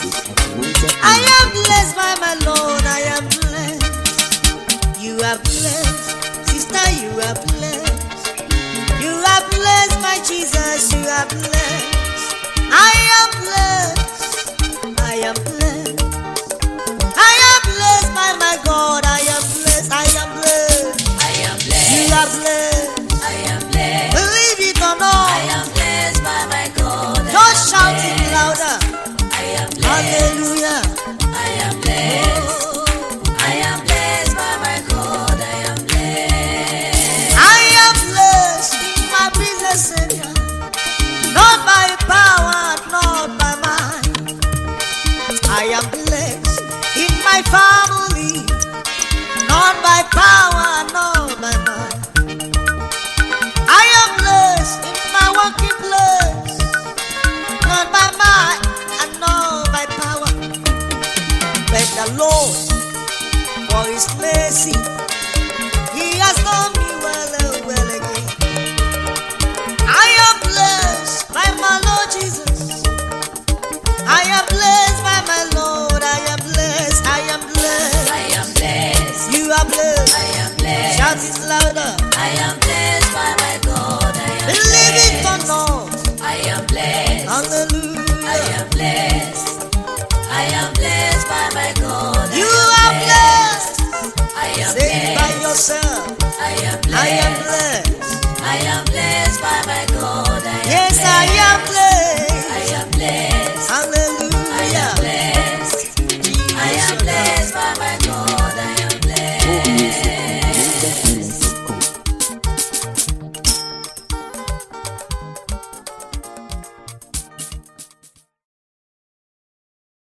I am blessed by my Lord, I am blessed. You are blessed, sister, you are blessed. You are blessed, my Jesus, you are blessed. I am blessed, I am blessed. I am blessed by my God, I am blessed, I am blessed. I am blessed. You are blessed. I am blessed. Believe it or not. I am blessed by my God. Just shout it louder. I am blessed. Hallelujah. I am blessed. I am blessed by my God. I am blessed. I am blessed in my business area. Not by power, not by might. I am blessed in my family. Not by power, not by might. I am blessed in my working place. Not by might and not by power. But the Lord, for His mercy, He has done me well again. I am blessed by my Lord Jesus. I am blessed by my Lord. I am blessed. I am blessed. I am blessed. You are blessed. I am blessed. Shout it louder. I am blessed by my God. I am Believe it or blessed. not. I am blessed. Hallelujah. I am blessed.